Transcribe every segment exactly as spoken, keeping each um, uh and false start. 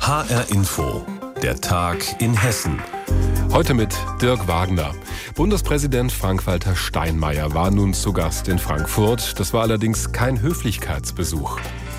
H R Info, der Tag in Hessen. Heute mit Dirk Wagner. Bundespräsident Frank-Walter Steinmeier war nun zu Gast in Frankfurt. Das war allerdings kein Höflichkeitsbesuch.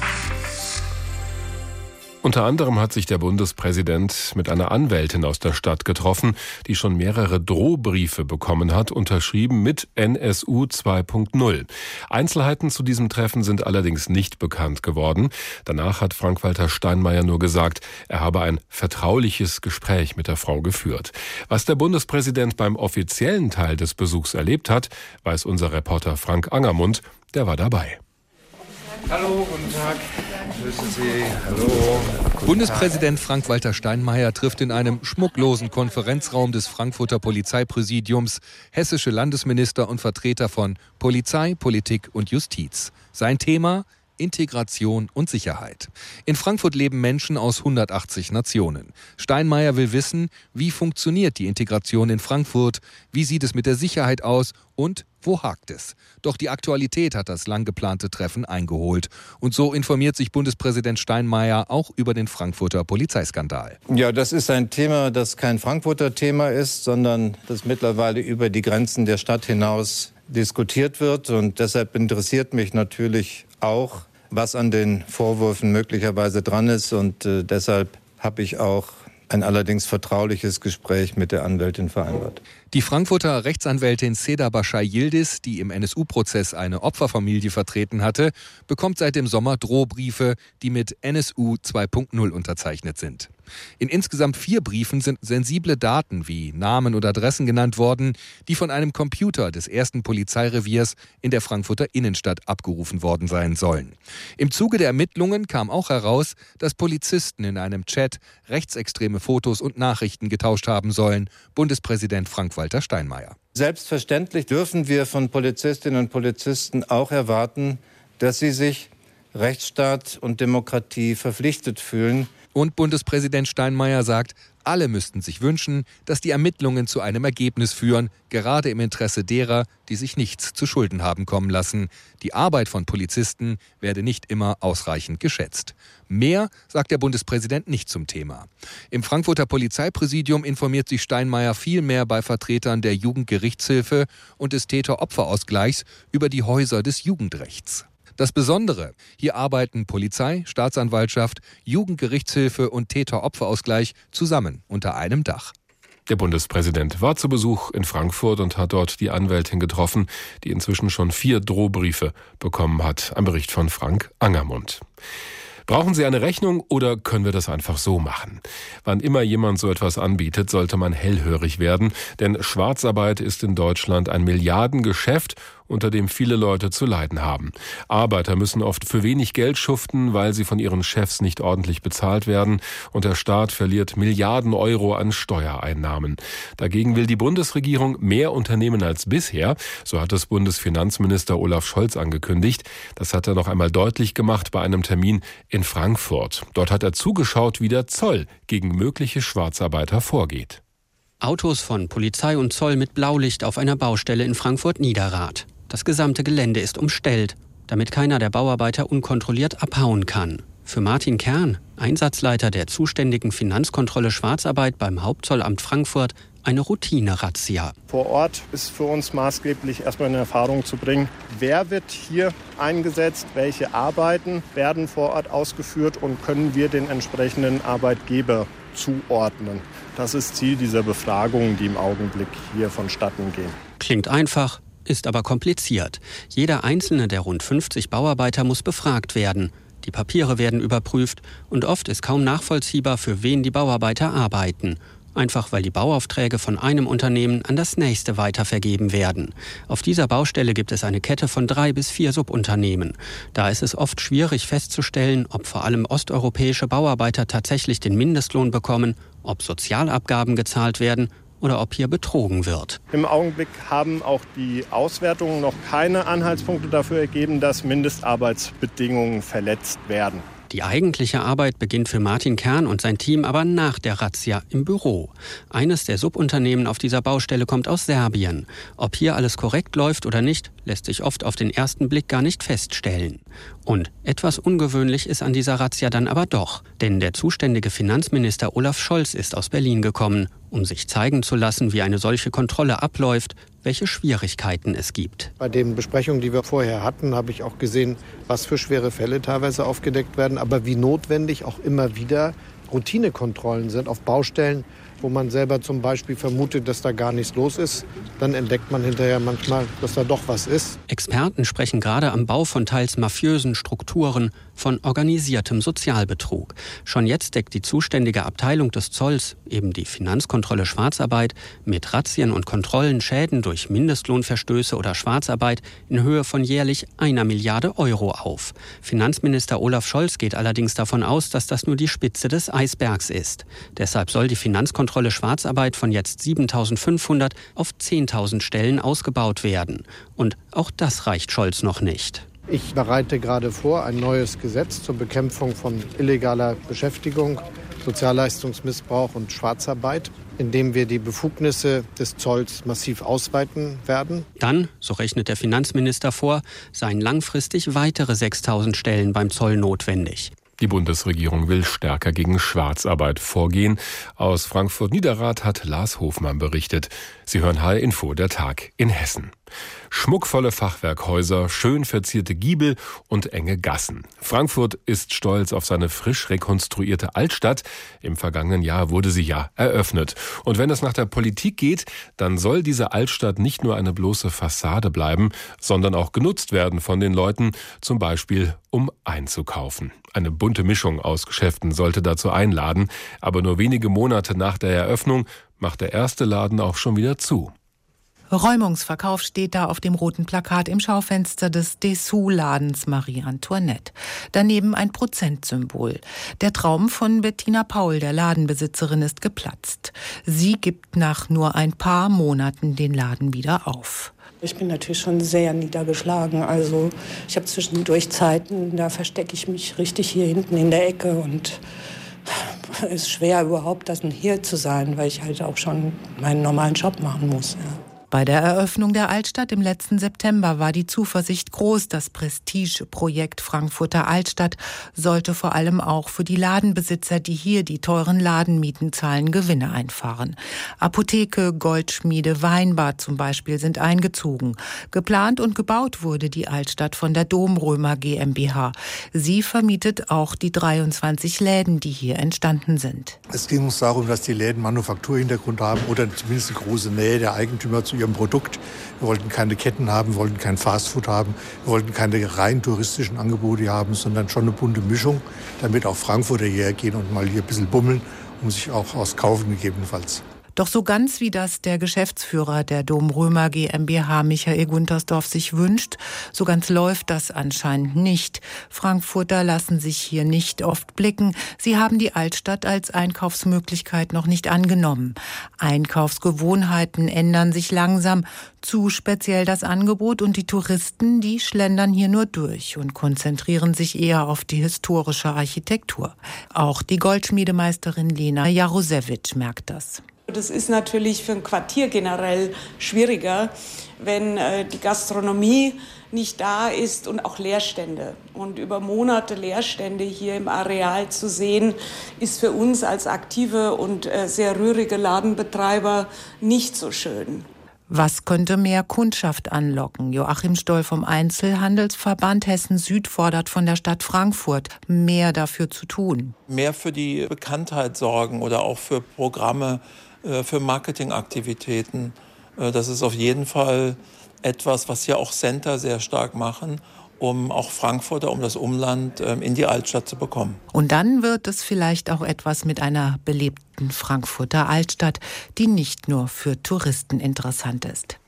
Unter anderem hat sich der Bundespräsident mit einer Anwältin aus der Stadt getroffen, die schon mehrere Drohbriefe bekommen hat, unterschrieben mit N S U zwei Punkt null. Einzelheiten zu diesem Treffen sind allerdings nicht bekannt geworden. Danach hat Frank-Walter Steinmeier nur gesagt, er habe ein vertrauliches Gespräch mit der Frau geführt. Was der Bundespräsident beim offiziellen Teil des Besuchs erlebt hat, weiß unser Reporter Frank Angermund, der war dabei. Hallo, guten Tag. Grüße Sie. Hallo. Bundespräsident Frank-Walter Steinmeier trifft in einem schmucklosen Konferenzraum des Frankfurter Polizeipräsidiums hessische Landesminister und Vertreter von Polizei, Politik und Justiz. Sein Thema: Integration und Sicherheit. In Frankfurt leben Menschen aus hundertachtzig Nationen. Steinmeier will wissen, wie funktioniert die Integration in Frankfurt, wie sieht es mit der Sicherheit aus und wo hakt es? Doch die Aktualität hat das lang geplante Treffen eingeholt. Und so informiert sich Bundespräsident Steinmeier auch über den Frankfurter Polizeiskandal. Ja, das ist ein Thema, das kein Frankfurter Thema ist, sondern das mittlerweile über die Grenzen der Stadt hinaus diskutiert wird. Und deshalb interessiert mich natürlich auch, was an den Vorwürfen möglicherweise dran ist. Und äh, deshalb habe ich auch ein allerdings vertrauliches Gespräch mit der Anwältin vereinbart. Die Frankfurter Rechtsanwältin Seda Bashar Yildiz, die im N S U-Prozess eine Opferfamilie vertreten hatte, bekommt seit dem Sommer Drohbriefe, die mit N S U zwei Punkt null unterzeichnet sind. In insgesamt vier Briefen sind sensible Daten wie Namen und Adressen genannt worden, die von einem Computer des ersten Polizeireviers in der Frankfurter Innenstadt abgerufen worden sein sollen. Im Zuge der Ermittlungen kam auch heraus, dass Polizisten in einem Chat rechtsextreme Fotos und Nachrichten getauscht haben sollen. Bundespräsident Frank-Walter Steinmeier. Selbstverständlich dürfen wir von Polizistinnen und Polizisten auch erwarten, dass sie sich Rechtsstaat und Demokratie verpflichtet fühlen. Und Bundespräsident Steinmeier sagt, alle müssten sich wünschen, dass die Ermittlungen zu einem Ergebnis führen, gerade im Interesse derer, die sich nichts zu Schulden haben kommen lassen. Die Arbeit von Polizisten werde nicht immer ausreichend geschätzt. Mehr sagt der Bundespräsident nicht zum Thema. Im Frankfurter Polizeipräsidium informiert sich Steinmeier vielmehr bei Vertretern der Jugendgerichtshilfe und des Täter-Opfer-Ausgleichs über die Häuser des Jugendrechts. Das Besondere: Hier arbeiten Polizei, Staatsanwaltschaft, Jugendgerichtshilfe und Täter-Opfer-Ausgleich zusammen unter einem Dach. Der Bundespräsident war zu Besuch in Frankfurt und hat dort die Anwältin getroffen, die inzwischen schon vier Drohbriefe bekommen hat. Ein Bericht von Frank Angermund. Brauchen Sie eine Rechnung oder können wir das einfach so machen? Wann immer jemand so etwas anbietet, sollte man hellhörig werden, denn Schwarzarbeit ist in Deutschland ein Milliardengeschäft, unter dem viele Leute zu leiden haben. Arbeiter müssen oft für wenig Geld schuften, weil sie von ihren Chefs nicht ordentlich bezahlt werden, und der Staat verliert Milliarden Euro an Steuereinnahmen. Dagegen will die Bundesregierung mehr unternehmen als bisher, so hat es Bundesfinanzminister Olaf Scholz angekündigt. Das hat er noch einmal deutlich gemacht bei einem Termin in Frankfurt. Dort hat er zugeschaut, wie der Zoll gegen mögliche Schwarzarbeiter vorgeht. Autos von Polizei und Zoll mit Blaulicht auf einer Baustelle in Frankfurt-Niederrad. Das gesamte Gelände ist umstellt, damit keiner der Bauarbeiter unkontrolliert abhauen kann. Für Martin Kern, Einsatzleiter der zuständigen Finanzkontrolle Schwarzarbeit beim Hauptzollamt Frankfurt, eine Routine-Razzia. Vor Ort ist für uns maßgeblich erstmal in Erfahrung zu bringen, wer wird hier eingesetzt, welche Arbeiten werden vor Ort ausgeführt und können wir den entsprechenden Arbeitgeber zuordnen. Das ist Ziel dieser Befragungen, die im Augenblick hier vonstatten gehen. Klingt einfach, ist aber kompliziert. Jeder einzelne der rund fünfzig Bauarbeiter muss befragt werden. Die Papiere werden überprüft und oft ist kaum nachvollziehbar, für wen die Bauarbeiter arbeiten. Einfach weil die Bauaufträge von einem Unternehmen an das nächste weitervergeben werden. Auf dieser Baustelle gibt es eine Kette von drei bis vier Subunternehmen. Da ist es oft schwierig festzustellen, ob vor allem osteuropäische Bauarbeiter tatsächlich den Mindestlohn bekommen, ob Sozialabgaben gezahlt werden oder ob hier betrogen wird. Im Augenblick haben auch die Auswertungen noch keine Anhaltspunkte dafür ergeben, dass Mindestarbeitsbedingungen verletzt werden. Die eigentliche Arbeit beginnt für Martin Kern und sein Team aber nach der Razzia im Büro. Eines der Subunternehmen auf dieser Baustelle kommt aus Serbien. Ob hier alles korrekt läuft oder nicht, lässt sich oft auf den ersten Blick gar nicht feststellen. Und etwas ungewöhnlich ist an dieser Razzia dann aber doch. Denn der zuständige Finanzminister Olaf Scholz ist aus Berlin gekommen, um sich zeigen zu lassen, wie eine solche Kontrolle abläuft, welche Schwierigkeiten es gibt. Bei den Besprechungen, die wir vorher hatten, habe ich auch gesehen, was für schwere Fälle teilweise aufgedeckt werden, aber wie notwendig auch immer wieder Routinekontrollen sind auf Baustellen, wo man selber zum Beispiel vermutet, dass da gar nichts los ist. Dann entdeckt man hinterher manchmal, dass da doch was ist. Experten sprechen gerade am Bau von teils mafiösen Strukturen, von organisiertem Sozialbetrug. Schon jetzt deckt die zuständige Abteilung des Zolls, eben die Finanzkontrolle Schwarzarbeit, mit Razzien und Kontrollen Schäden durch Mindestlohnverstöße oder Schwarzarbeit in Höhe von jährlich einer Milliarde Euro auf. Finanzminister Olaf Scholz geht allerdings davon aus, dass das nur die Spitze des Eisbergs ist. Deshalb soll die Finanzkontrolle Schwarzarbeit von jetzt siebentausendfünfhundert auf zehntausend Stellen ausgebaut werden. Und auch das reicht Scholz noch nicht. Ich bereite gerade vor ein neues Gesetz zur Bekämpfung von illegaler Beschäftigung, Sozialleistungsmissbrauch und Schwarzarbeit, in dem wir die Befugnisse des Zolls massiv ausweiten werden. Dann, so rechnet der Finanzminister vor, seien langfristig weitere sechstausend Stellen beim Zoll notwendig. Die Bundesregierung will stärker gegen Schwarzarbeit vorgehen. Aus Frankfurt-Niederrad hat Lars Hofmann berichtet. Sie hören H R Info, der Tag in Hessen. Schmuckvolle Fachwerkhäuser, schön verzierte Giebel und enge Gassen. Frankfurt ist stolz auf seine frisch rekonstruierte Altstadt. Im vergangenen Jahr wurde sie ja eröffnet. Und wenn es nach der Politik geht, dann soll diese Altstadt nicht nur eine bloße Fassade bleiben, sondern auch genutzt werden von den Leuten, zum Beispiel um einzukaufen. Eine bunte Mischung aus Geschäften sollte dazu einladen, aber nur wenige Monate nach der Eröffnung macht der erste Laden auch schon wieder zu. Räumungsverkauf steht da auf dem roten Plakat im Schaufenster des Dessous-Ladens Marie Antoinette. Daneben ein Prozentsymbol. Der Traum von Bettina Paul, der Ladenbesitzerin, ist geplatzt. Sie gibt nach nur ein paar Monaten den Laden wieder auf. Ich bin natürlich schon sehr niedergeschlagen. Also ich habe zwischendurch Zeiten, da verstecke ich mich richtig hier hinten in der Ecke und es ist schwer überhaupt, das hier zu sein, weil ich halt auch schon meinen normalen Job machen muss. Ja. Bei der Eröffnung der Altstadt im letzten September war die Zuversicht groß, das Prestigeprojekt Frankfurter Altstadt sollte vor allem auch für die Ladenbesitzer, die hier die teuren Ladenmieten zahlen, Gewinne einfahren. Apotheke, Goldschmiede, Weinbad zum Beispiel sind eingezogen. Geplant und gebaut wurde die Altstadt von der Domrömer GmbH. Sie vermietet auch die dreiundzwanzig Läden, die hier entstanden sind. Es ging uns darum, dass die Läden Manufakturhintergrund haben oder zumindest eine große Nähe der Eigentümer zu ihrem Produkt. Wir wollten keine Ketten haben, wir wollten kein Fastfood haben, wir wollten keine rein touristischen Angebote haben, sondern schon eine bunte Mischung, damit auch Frankfurter hierher gehen und mal hier ein bisschen bummeln und sich auch was kaufen gegebenenfalls. Doch so ganz wie das der Geschäftsführer der Domrömer GmbH Michael Guntersdorf sich wünscht, so ganz läuft das anscheinend nicht. Frankfurter lassen sich hier nicht oft blicken. Sie haben die Altstadt als Einkaufsmöglichkeit noch nicht angenommen. Einkaufsgewohnheiten ändern sich langsam, zu speziell das Angebot, und die Touristen, die schlendern hier nur durch und konzentrieren sich eher auf die historische Architektur. Auch die Goldschmiedemeisterin Lena Jarosewitsch merkt das. Das ist natürlich für ein Quartier generell schwieriger, wenn äh, die Gastronomie nicht da ist und auch Leerstände. Und über Monate Leerstände hier im Areal zu sehen, ist für uns als aktive und äh, sehr rührige Ladenbetreiber nicht so schön. Was könnte mehr Kundschaft anlocken? Joachim Stoll vom Einzelhandelsverband Hessen Süd fordert von der Stadt Frankfurt, mehr dafür zu tun. Mehr für die Bekanntheit sorgen oder auch für Programme, für Marketingaktivitäten. Das ist auf jeden Fall etwas, was ja auch Center sehr stark machen, um auch Frankfurter, um das Umland in die Altstadt zu bekommen. Und dann wird es vielleicht auch etwas mit einer belebten Frankfurter Altstadt, die nicht nur für Touristen interessant ist.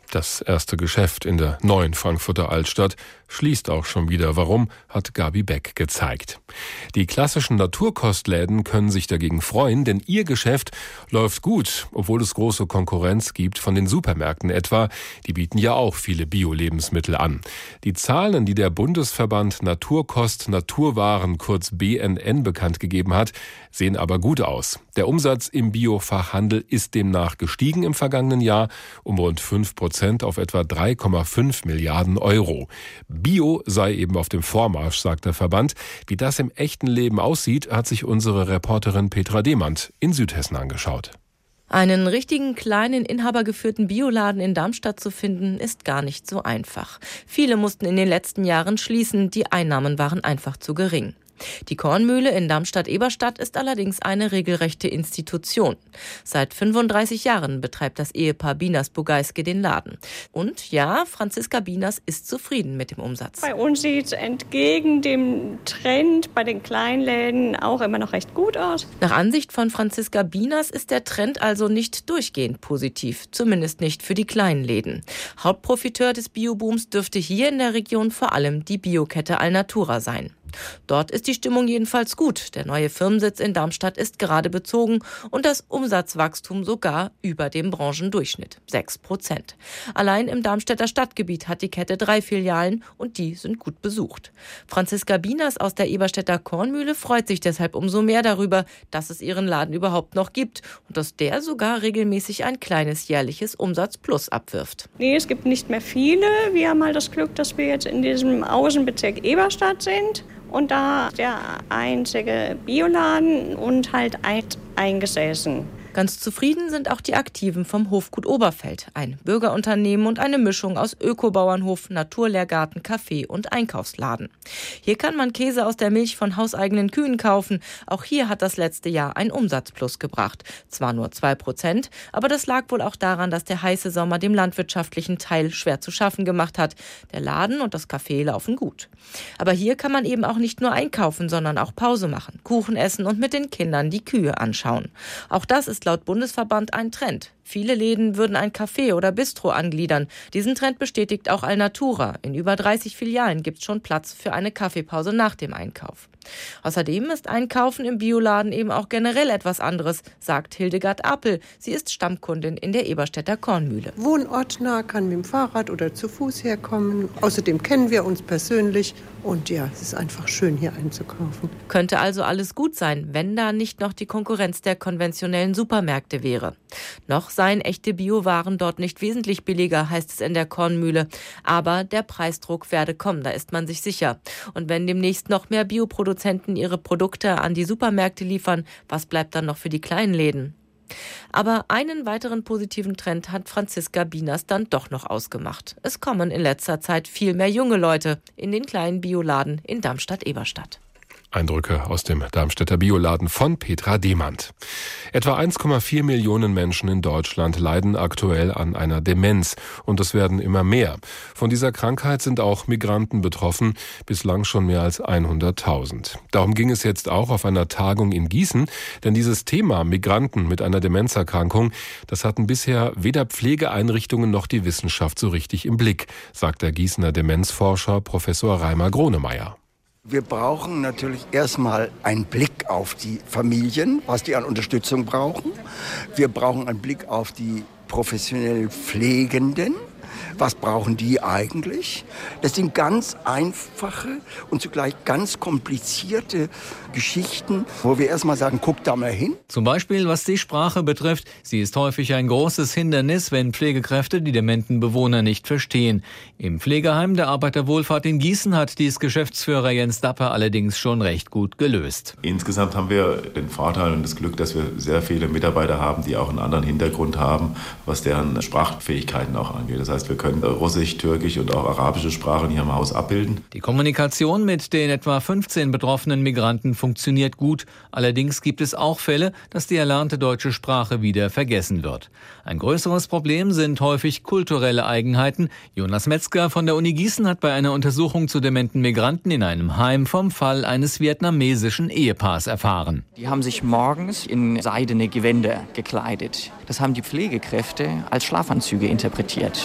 Das erste Geschäft in der neuen Frankfurter Altstadt schließt auch schon wieder. Warum, hat Gabi Beck gezeigt. Die klassischen Naturkostläden können sich dagegen freuen, denn ihr Geschäft läuft gut, obwohl es große Konkurrenz gibt von den Supermärkten etwa. Die bieten ja auch viele Bio-Lebensmittel an. Die Zahlen, die der Bundesverband Naturkost Naturwaren, kurz B N N, bekannt gegeben hat, sehen aber gut aus. Der Umsatz im Biofachhandel ist demnach gestiegen im vergangenen Jahr um rund fünf Prozent auf etwa drei Komma fünf Milliarden Euro. Bio sei eben auf dem Vormarsch, sagt der Verband. Wie das im echten Leben aussieht, hat sich unsere Reporterin Petra Demand in Südhessen angeschaut. Einen richtigen kleinen inhabergeführten Bioladen in Darmstadt zu finden, ist gar nicht so einfach. Viele mussten in den letzten Jahren schließen, die Einnahmen waren einfach zu gering. Die Kornmühle in Darmstadt-Eberstadt ist allerdings eine regelrechte Institution. Seit fünfunddreißig Jahren betreibt das Ehepaar Bieners-Bugaiske den Laden. Und ja, Franziska Bieners ist zufrieden mit dem Umsatz. Bei uns sieht es entgegen dem Trend bei den Kleinläden auch immer noch recht gut aus. Nach Ansicht von Franziska Bieners ist der Trend also nicht durchgehend positiv, zumindest nicht für die kleinen Läden. Hauptprofiteur des Biobooms dürfte hier in der Region vor allem die Biokette Alnatura sein. Dort ist die Stimmung jedenfalls gut. Der neue Firmensitz in Darmstadt ist gerade bezogen und das Umsatzwachstum sogar über dem Branchendurchschnitt, sechs Prozent. Allein im Darmstädter Stadtgebiet hat die Kette drei Filialen und die sind gut besucht. Franziska Bieners aus der Eberstädter Kornmühle freut sich deshalb umso mehr darüber, dass es ihren Laden überhaupt noch gibt und dass der sogar regelmäßig ein kleines jährliches Umsatzplus abwirft. Nee, es gibt nicht mehr viele. Wir haben mal das Glück, dass wir jetzt in diesem Außenbezirk Eberstadt sind. Und da der einzige Bioladen und halt ein eingesessen. Ganz zufrieden sind auch die Aktiven vom Hofgut Oberfeld, ein Bürgerunternehmen und eine Mischung aus Ökobauernhof, Naturlehrgarten, Café und Einkaufsladen. Hier kann man Käse aus der Milch von hauseigenen Kühen kaufen. Auch hier hat das letzte Jahr ein Umsatzplus gebracht. Zwar nur zwei Prozent, aber das lag wohl auch daran, dass der heiße Sommer dem landwirtschaftlichen Teil schwer zu schaffen gemacht hat. Der Laden und das Café laufen gut. Aber hier kann man eben auch nicht nur einkaufen, sondern auch Pause machen, Kuchen essen und mit den Kindern die Kühe anschauen. Auch das ist laut Bundesverband ein Trend. Viele Läden würden ein Café oder Bistro angliedern. Diesen Trend bestätigt auch Alnatura. In über dreißig Filialen gibt es schon Platz für eine Kaffeepause nach dem Einkauf. Außerdem ist Einkaufen im Bioladen eben auch generell etwas anderes, sagt Hildegard Appel. Sie ist Stammkundin in der Eberstädter Kornmühle. Wohnortnah, kann mit dem Fahrrad oder zu Fuß herkommen. Außerdem kennen wir uns persönlich. Und ja, es ist einfach schön, hier einzukaufen. Könnte also alles gut sein, wenn da nicht noch die Konkurrenz der konventionellen Supermärkte wäre. Noch seien echte Biowaren dort nicht wesentlich billiger, heißt es in der Kornmühle. Aber der Preisdruck werde kommen, da ist man sich sicher. Und wenn demnächst noch mehr Bioproduzenten ihre Produkte an die Supermärkte liefern, was bleibt dann noch für die kleinen Läden? Aber einen weiteren positiven Trend hat Franziska Bieners dann doch noch ausgemacht. Es kommen in letzter Zeit viel mehr junge Leute in den kleinen Bioladen in Darmstadt-Eberstadt. Eindrücke aus dem Darmstädter Bioladen von Petra Demand. Etwa eins Komma vier Millionen Menschen in Deutschland leiden aktuell an einer Demenz und es werden immer mehr. Von dieser Krankheit sind auch Migranten betroffen, bislang schon mehr als hunderttausend. Darum ging es jetzt auch auf einer Tagung in Gießen, denn dieses Thema Migranten mit einer Demenzerkrankung, das hatten bisher weder Pflegeeinrichtungen noch die Wissenschaft so richtig im Blick, sagt der Gießener Demenzforscher Professor Reimer Gronemeyer. Wir brauchen natürlich erstmal einen Blick auf die Familien, was die an Unterstützung brauchen. Wir brauchen einen Blick auf die professionell Pflegenden. Was brauchen die eigentlich? Das sind ganz einfache und zugleich ganz komplizierte Geschichten, wo wir erstmal sagen, guck da mal hin. Zum Beispiel, was die Sprache betrifft. Sie ist häufig ein großes Hindernis, wenn Pflegekräfte die dementen Bewohner nicht verstehen. Im Pflegeheim der Arbeiterwohlfahrt in Gießen hat dies Geschäftsführer Jens Dapper allerdings schon recht gut gelöst. Insgesamt haben wir den Vorteil und das Glück, dass wir sehr viele Mitarbeiter haben, die auch einen anderen Hintergrund haben, was deren Sprachfähigkeiten auch angeht. Das heißt, wir können Russisch, Türkisch und auch arabische Sprachen hier im Haus abbilden. Die Kommunikation mit den etwa fünfzehn betroffenen Migranten funktioniert gut. Allerdings gibt es auch Fälle, dass die erlernte deutsche Sprache wieder vergessen wird. Ein größeres Problem sind häufig kulturelle Eigenheiten. Jonas Metzger von der Uni Gießen hat bei einer Untersuchung zu dementen Migranten in einem Heim vom Fall eines vietnamesischen Ehepaars erfahren. Die haben sich morgens in seidene Gewänder gekleidet. Das haben die Pflegekräfte als Schlafanzüge interpretiert.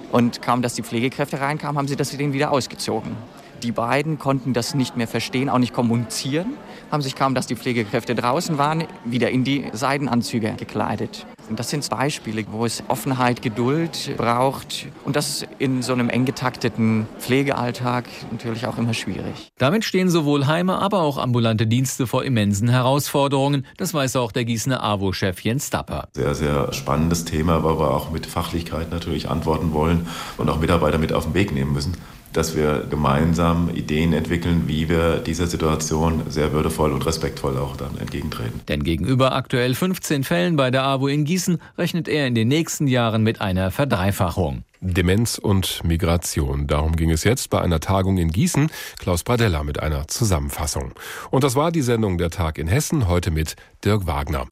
Und kaum, dass die Pflegekräfte reinkamen, haben sie das denen wieder ausgezogen. Die beiden konnten das nicht mehr verstehen, auch nicht kommunizieren, haben sich kaum, dass die Pflegekräfte draußen waren, wieder in die Seidenanzüge gekleidet. Und das sind Beispiele, wo es Offenheit, Geduld braucht. Und das ist in so einem eng getakteten Pflegealltag natürlich auch immer schwierig. Damit stehen sowohl Heime, aber auch ambulante Dienste vor immensen Herausforderungen. Das weiß auch der Gießener A W O-Chef Jens Dapper. Sehr, sehr spannendes Thema, weil wir auch mit Fachlichkeit natürlich antworten wollen und auch Mitarbeiter mit auf den Weg nehmen müssen, dass wir gemeinsam Ideen entwickeln, wie wir dieser Situation sehr würdevoll und respektvoll auch dann entgegentreten. Denn gegenüber aktuell fünfzehn Fällen bei der A W O in Gießen rechnet er in den nächsten Jahren mit einer Verdreifachung. Demenz und Migration. Darum ging es jetzt bei einer Tagung in Gießen. Klaus Pradella mit einer Zusammenfassung. Und das war die Sendung Der Tag in Hessen, heute mit Dirk Wagner.